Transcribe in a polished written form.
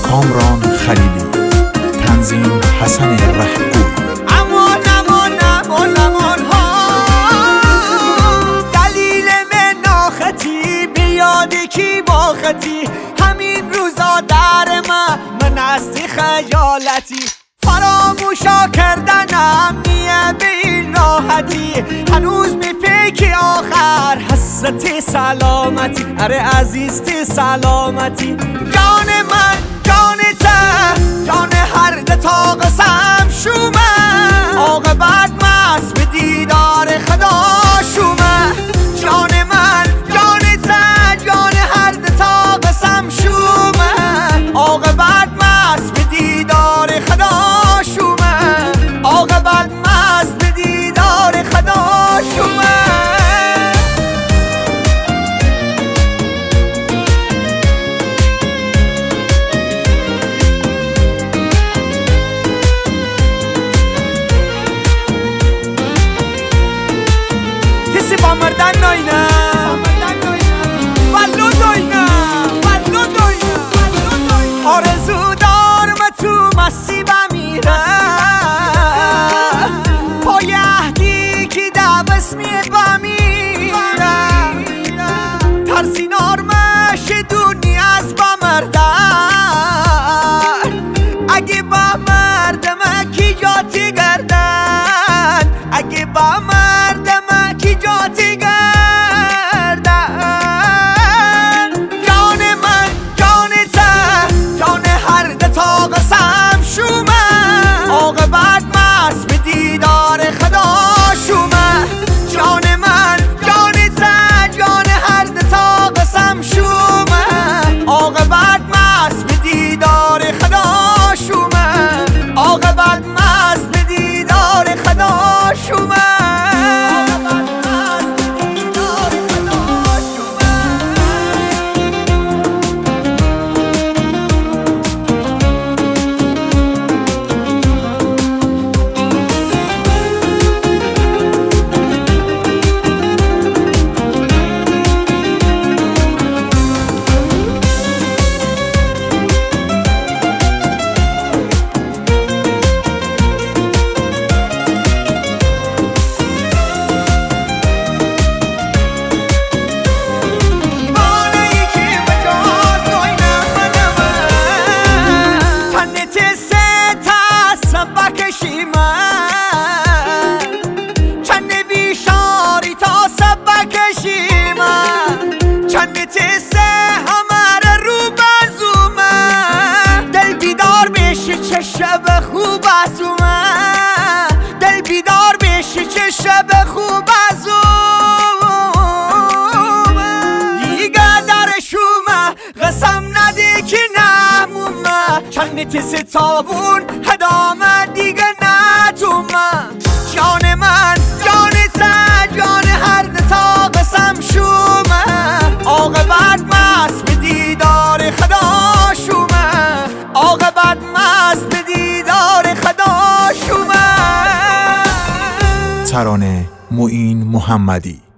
کامران خلیلی، تنظیم حسن رهگوی. امان امان امان امان ها، دلیل من ناخطی بیادی کی با خطی، همین روزا در من هستی خجالتی، فراموشا کردنم نیه به این راحتی، هنوز میپیکی آخر حسرتی سلامتی، اره عزیزتی سلامتی، جان من جان ته جان هر دتا قسم شومه، عاقبت مست به دیدار خدا شومه، جان من جان ته جان هر دتا قسم شومه، عاقبت مست به دیدار خدا شومه، عاقبت مست به دیدار خدا شومه. Mardano ina, ballo doina, ballo doina. آرزو دارم تو مسیب میره، پایه‌دی کی دبس میبا میره، ترسی نارمش دنیا از با مردن، اگه با مردم کی جاتی گردن، اگه با مردم کی جاتی گردن، جان من جان ته جان هر دتا قسم شومه، عاقبت مست به دیدار خدا شومه، جان من جان ته جان هر دتا قسم شومه، عاقبت مست به دیدار خدا شومه، عاقبت مست به دیدار خدا شومه. چه شب خوب از اومه، دل بیدار بشی چه شب خوب از اومه، دیگه درش اومه قسم ندی که نمومه، چند تیسی تابون هدامه دیگه ندومه، جان من جان ته جان هر دتا قسم شومه، عاقبت مست به دیدار خدا شومه، عاقبت مست به دیدار خدا شومه. ترانه معین محمدی.